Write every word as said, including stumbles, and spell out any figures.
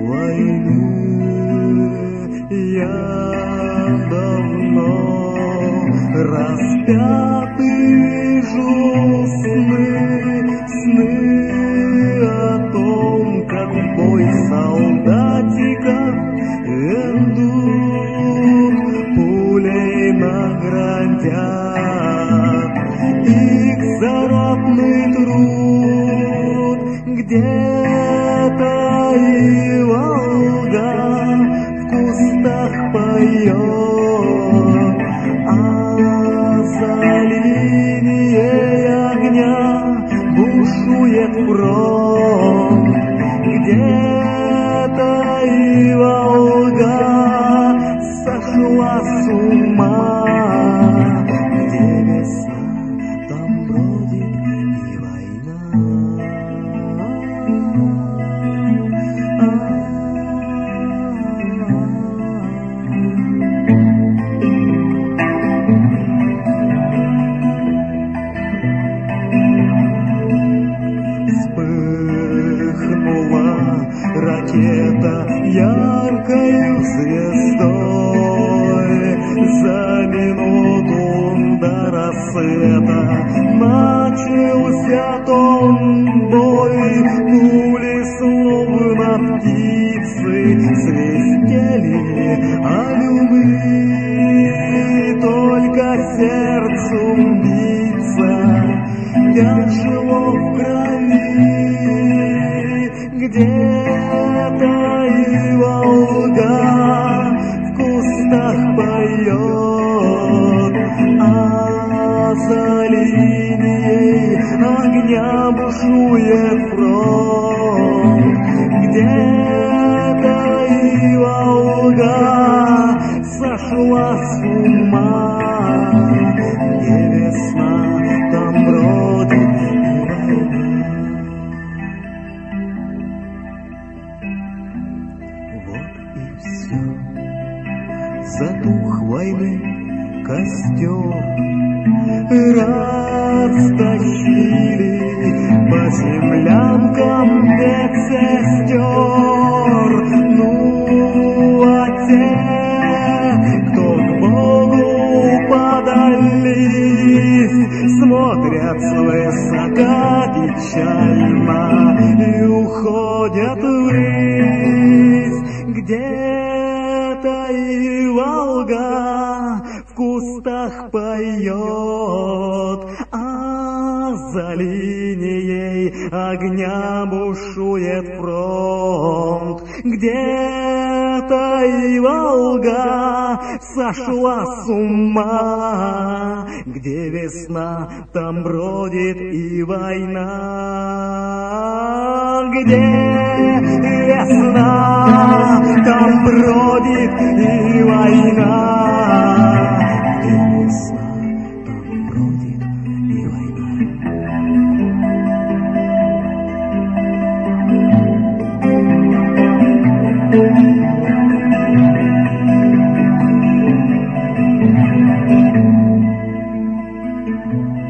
войны. Я давно распятый жил сны, сны о том, как бой солдатика идут, пулей наградят их заратный труд. Где-то и Волга в кустах поет, а за линией огня бушует фронт. Где-то и Волга сошла с ума, где весна, там бродит и война. Вспыхнула ракета яркою звездой, за минуту до рассвета начался том бой. Пули словно птицы свистели о любви, только сердцу биться тяжело в крови. Где-то и Волга в кустах поет, а за линией огня бушует фронт. Где-то и Волга сошла с ума, где весна, там бродит и война. Вот и все. Затух войны костер, растащили по землянкам медсестер. Ну, а те, кто к Богу подались, смотрят свысока печально и уходят ввысь. Где-то и Волга в кустах поет, а за линией огня бушует фронт. Где-то и Волга сошла с ума, где весна, там бродит и война. Где весна, там бродит и война. Где весна, там бродит и война. Thank you.